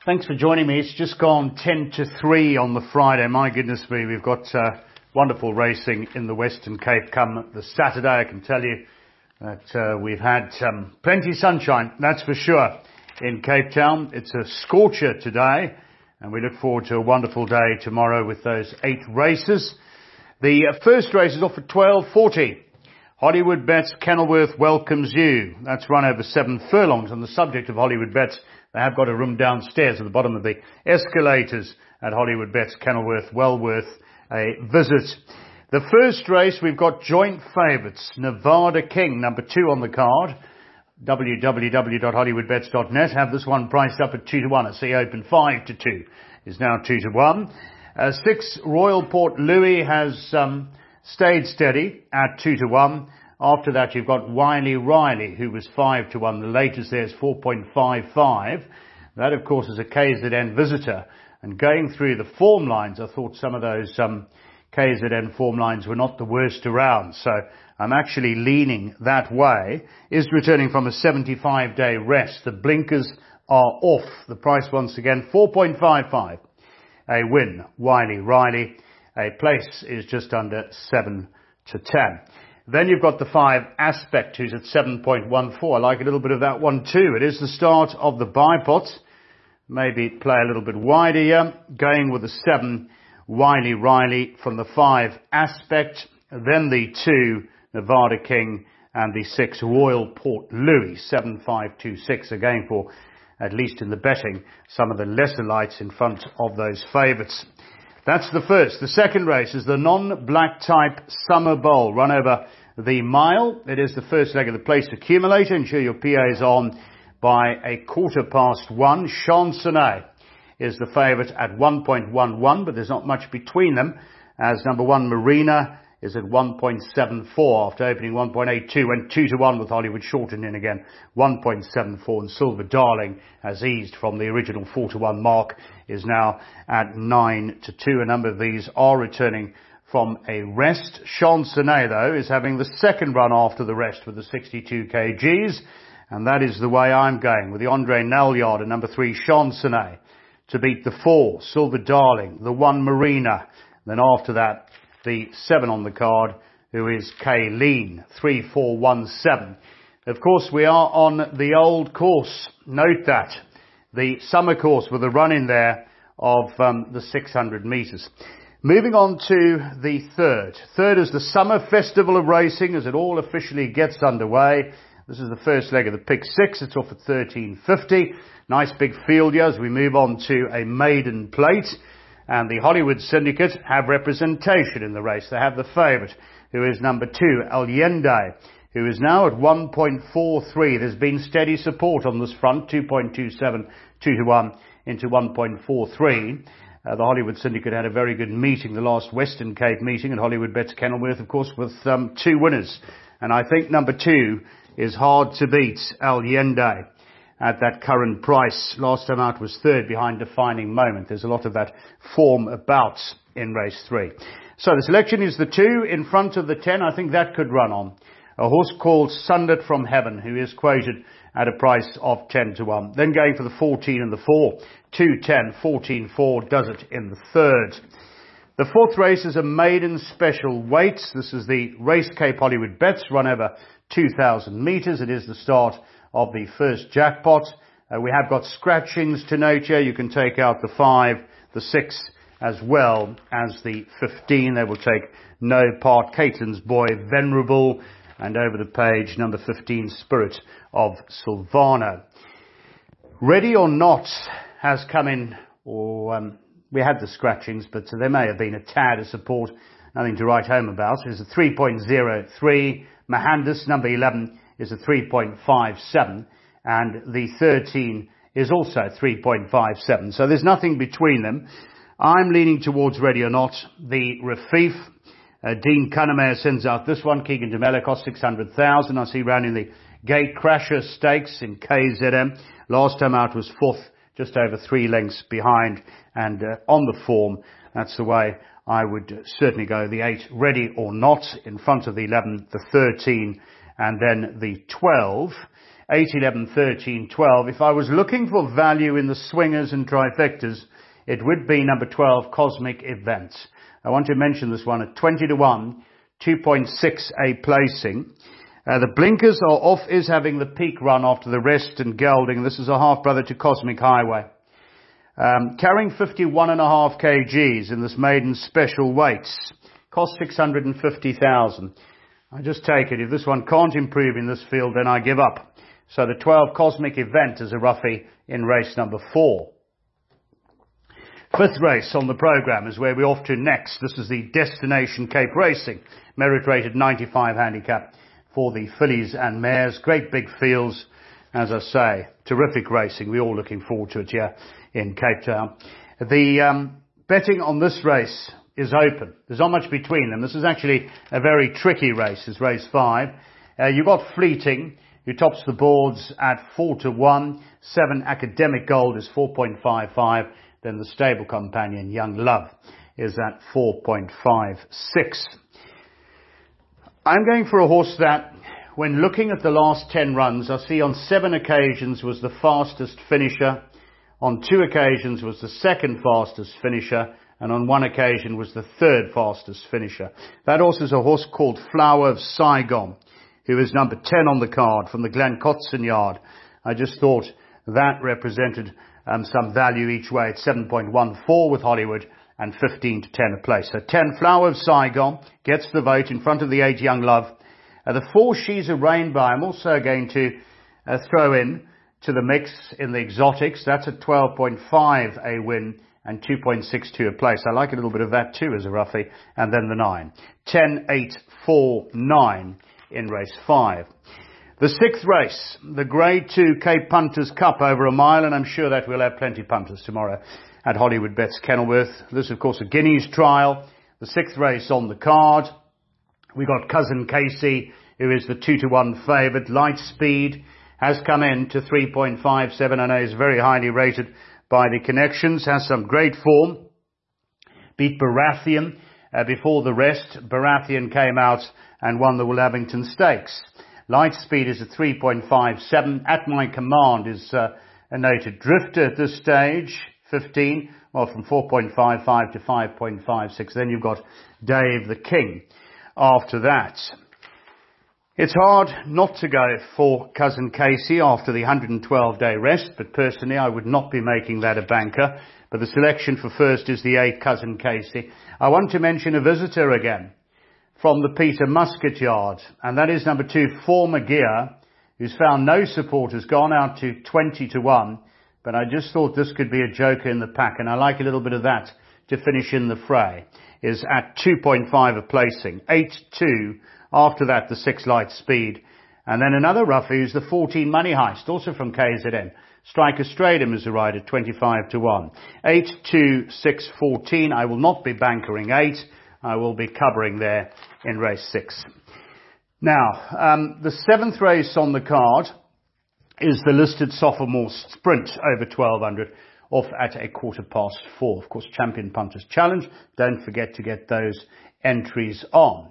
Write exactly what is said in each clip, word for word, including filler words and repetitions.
Thanks for joining me. It's just gone ten to three on the Friday. My goodness me, we've got uh, wonderful racing in the Western Cape come the Saturday. I can tell you that uh, we've had um, plenty of sunshine, that's for sure, in Cape Town. It's a scorcher today, and we look forward to a wonderful day tomorrow with those eight races. The uh, first race is off at twelve forty. Hollywood Bets Kenilworth welcomes you. That's run over seven furlongs. On the subject of Hollywood Bets, they have got a room downstairs at the bottom of the escalators at Hollywood Bets Kenilworth. Well worth a visit. The first race, we've got joint favourites. Nevada King, number two on the card. w w w dot hollywood bets dot net. Have this one priced up at two to one. I see open five to two. Is now two to one. Uh, six, Royal Port Louis has um, stayed steady at two to one. After that, you've got Wiley Riley, who was five to one. The latest there is four point five five. That, of course, is a K Z N visitor. And going through the form lines, I thought some of those um, K Z N form lines were not the worst around. So I'm actually leaning that way. Is returning from a seventy-five day rest. The blinkers are off. The price, once again, four point five five. A win, Wiley Riley. A place is just under seven to ten. Then you've got the five, Aspect, who's at seven point one four. I like a little bit of that one too. It is the start of the bipot. Maybe play a little bit wider here. Going with the seven, Wiley Riley, from the five, Aspect. Then the two, Nevada King, and the six, Royal Port Louis, seven five two six. Again, for, at least in the betting, some of the lesser lights in front of those favourites. That's the first. The second race is the non-black type Summer Bowl, run over the mile. It is the first leg of the place accumulator. Ensure your P A is on by a quarter past one. Chansonnet is the favourite at one point one one, but there's not much between them, as number one, Marina, is at one point seven four after opening one point eight two. Went two to one with Hollywood shortened in again, one point seven four. And Silver Darling has eased from the original four to one mark, is now at nine to two. A number of these are returning from a rest. Chansonnet, though, is having the second run after the rest with the sixty-two kilograms. And that is the way I'm going, with the Andre Nalliard and number three, Chansonnet, to beat the four, Silver Darling, the one, Marina. Then after that, the seven on the card, who is Kayleen, three four one seven. Of course, we are on the old course. Note that. The summer course with a run in there of um, the six hundred metres. Moving on to the third. Third is the Summer Festival of Racing, as it all officially gets underway. This is the first leg of the pick six. It's off at thirteen fifty. Nice big field here as we move on to a maiden plate. And the Hollywood Syndicate have representation in the race. They have the favourite, who is number two, Allende, who is now at one point four three. There's been steady support on this front, two point two seven, two to one into one point four three. Uh, the Hollywood Syndicate had a very good meeting, the last Western Cape meeting at Hollywood Bets Kenilworth, of course, with um, two winners. And I think number two is hard to beat, Allende, at that current price. Last time out was third behind Defining Moment. There's a lot of that form about in race three. So the selection is the two in front of the ten. I think that could run on. A horse called Sunlit from Heaven, who is quoted at a price of ten to one. Then going for the fourteen and the four. two, ten, fourteen, four does it in the third. The fourth race is a maiden special weight. This is the Race Cape Hollywood Bets, run over two thousand metres. It is the start of the first jackpot. Uh, we have got scratchings to note here. You can take out the five, the six, as well as the fifteen. They will take no part. Caitlin's Boy, Venerable, and over the page, number fifteen, Spirit of Silvano. Ready or Not has come in, or um, we had the scratchings, but there may have been a tad of support. Nothing to write home about. It's a three point oh three. Mahandis, number eleven, is a three point five seven, and the thirteen is also three point five seven. So there's nothing between them. I'm leaning towards Ready or Not. The Rafif, uh, Dean Cunningham sends out this one. Keegan Demella cost six hundred thousand. I see round in the Gate Crasher Stakes in K Z M. Last time out was fourth, just over three lengths behind, and uh, on the form. That's the way I would certainly go. The eight, Ready or Not, in front of the eleven, the thirteen, and then the twelve. eight, eleven, thirteen, twelve. If I was looking for value in the swingers and trifectas, it would be number twelve, Cosmic Event. I want to mention this one at twenty to one, two point six a placing. Uh, the blinkers are off, is having the peak run after the rest and gelding. This is a half brother to Cosmic Highway. Um, carrying fifty-one and a half kgs in this maiden special weights. Cost six hundred fifty thousand. I just take it. If this one can't improve in this field, then I give up. So the twelve Cosmic Event is a roughie in race number four. Fifth race on the programme is where we're off to next. This is the Destination Cape Racing. Merit rated ninety-five handicap for the fillies and mares. Great big fields, as I say. Terrific racing. We're all looking forward to it here in Cape Town. The um, betting on this race is open. There's not much between them. This is actually a very tricky race. It's race five. Uh, you've got Fleeting, who tops the boards at four to one. Seven Academic Gold is four point five five. Then the stable companion, Young Love, is at four point five six. I'm going for a horse that, when looking at the last ten runs, I see on seven occasions was the fastest finisher. On two occasions was the second fastest finisher, and on one occasion was the third fastest finisher. That horse is a horse called Flower of Saigon, who is number ten on the card from the Glencotson yard. I just thought that represented um, some value each way at seven point one four with Hollywood and fifteen to ten a place. So ten Flower of Saigon gets the vote in front of the eight Young Love. Uh, the four She's a Rainbow I'm also going to uh, throw in to the mix in the exotics. That's at twelve point five a win and two point six two a place. I like a little bit of that too as a roughie. And then the nine. ten, eight, four, nine in race five. The sixth race, the Grade two Cape Punters Cup over a mile, and I'm sure that we'll have plenty punters tomorrow at Hollywood Bets Kenilworth. This, of course, a Guineas trial. The sixth race on the card. We got Cousin Casey, who is the two to one favourite. Light Speed has come in to three point five seven. I know is very highly rated by the connections. Has some great form. Beat Baratheon uh, before the rest. Baratheon came out and won the Willabington Stakes. Light Speed is at three point five seven. At My Command is uh, a noted drifter at this stage. fifteen. Well, from four point five five to five point five six. Then you've got Dave the King after that. It's hard not to go for Cousin Casey after the one hundred twelve day rest, but personally I would not be making that a banker. But the selection for first is the eight Cousin Casey. I want to mention a visitor again from the Peter Muscat yard, and that is number two, Former Gear, who's found no support, has gone out to twenty to one. But I just thought this could be a joker in the pack, and I like a little bit of that to finish in the fray. Is at two point five a placing. eight two. After that, the six Light Speed. And then another roughie who's the fourteen Money Heist, also from K Z N. Striker Stradum is a ride at twenty-five to one. eight two six fourteen. I will not be bankering eight. I will be covering there in race six. Now, um, the seventh race on the card is the listed sophomore sprint over twelve hundred, off at a quarter past four. Of course, Champion Punters Challenge. Don't forget to get those entries on.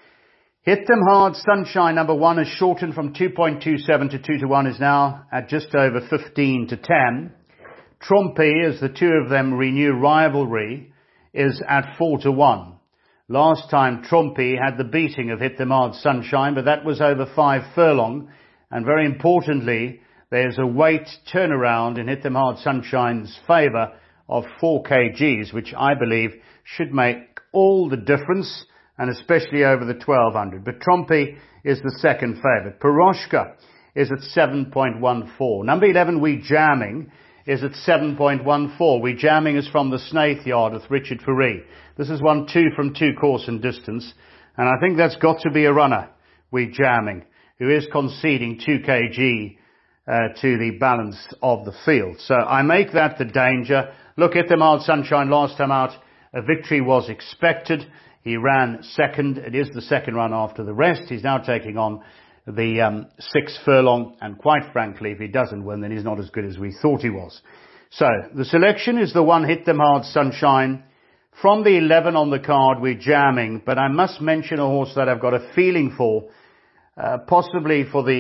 Hit Them Hard Sunshine number one is shortened from two point two seven to two to one, is now at just over fifteen to ten. Trumpy, as the two of them renew rivalry, is at four to one. Last time Trumpy had the beating of Hit Them Hard Sunshine, but that was over five furlong. And very importantly, there's a weight turnaround in Hit Them Hard Sunshine's favour of four kilograms, which I believe should make all the difference, and especially over the twelve hundred. But Trumpy is the second favourite. Piroshka is at seven point one four. Number eleven, We Jamming, is at seven point one four. We Jamming is from the Snaith yard with Richard Ferree. This is one two from two course and distance, and I think that's got to be a runner, We Jamming, who is conceding two kilograms uh, to the balance of the field. So I make that the danger. Look at Them Hard Sunshine last time out. A victory was expected. He ran second. It is the second run after the rest. He's now taking on the um, six furlong, and quite frankly, if he doesn't win, then he's not as good as we thought he was. So the selection is the one, Hit Them Hard Sunshine. From the eleven on the card, We're Jamming, but I must mention a horse that I've got a feeling for, uh, possibly for the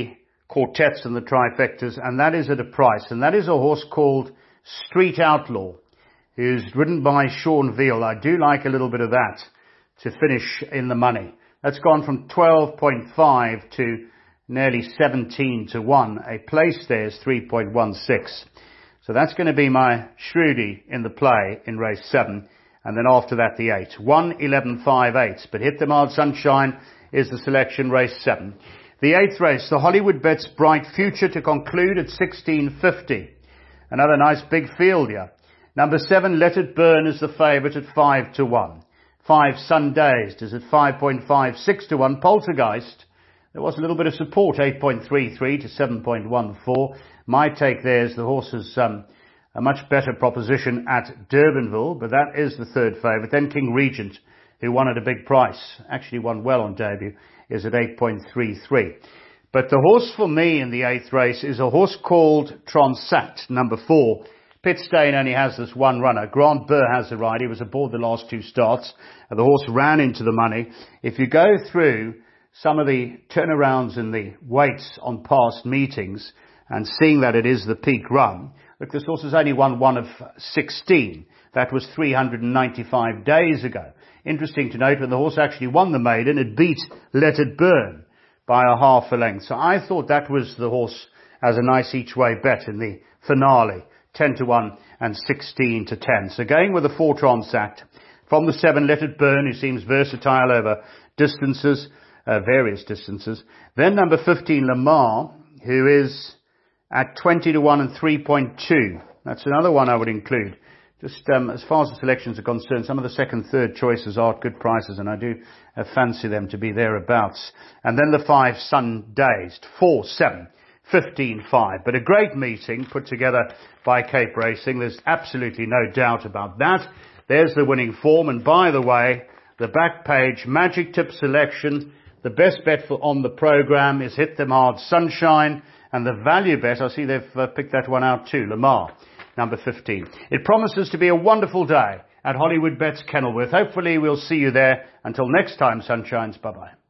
quartets and the trifectas, and that is at a price. And that is a horse called Street Outlaw, who's ridden by Sean Veal. I do like a little bit of that to finish in the money. That's gone from twelve point five to nearly seventeen to one. A place there is three point one six. So that's going to be my Shrewdy in the play in race seven. And then after that, the eight. one, eleven, five, eight. But Hit Them Hard Sunshine is the selection, race seven. The eighth race, the Hollywood Bets Bright Future to conclude at sixteen fifty. Another nice big field here. Number seven, Let It Burn is the favourite at five to one. five, Sundazed is at five point five six to one. Poltergeist, there was a little bit of support, eight point three three to seven point one four. My take there is the horse is um, a much better proposition at Durbanville, but that is the third favourite. Then King Regent, who won at a big price, actually won well on debut, is at eight point three three. But the horse for me in the eighth race is a horse called Transact, number four. Pitstane only has this one runner. Grant Burr has the ride. He was aboard the last two starts. And the horse ran into the money. If you go through some of the turnarounds in the weights on past meetings and seeing that it is the peak run, look, this horse has only won one of sixteen. That was three hundred ninety-five days ago. Interesting to note, when the horse actually won the maiden, it beat Let It Burn by a half a length. So I thought that was the horse as a nice each-way bet in the finale, ten to one and sixteen to ten. So going with the four Transact. From the seven, Let It Burn, who seems versatile over distances, uh, various distances. Then number fifteen, Lamar, who is at twenty to one and three point two. That's another one I would include. Just um, as far as the selections are concerned, some of the second, third choices are at good prices, and I do uh, fancy them to be thereabouts. And then the five, Sundazed, four, seven, fifteen, five. But a great meeting put together by Cape Racing. There's absolutely no doubt about that. There's the winning form. And by the way, the back page, Magic Tip selection. The best bet for on the programme is Hit Them Hard Sunshine. And the value bet, I see they've uh, picked that one out too, Lamar, number fifteen. It promises to be a wonderful day at Hollywood Bets Kenilworth. Hopefully we'll see you there. Until next time, Sunshines, bye-bye.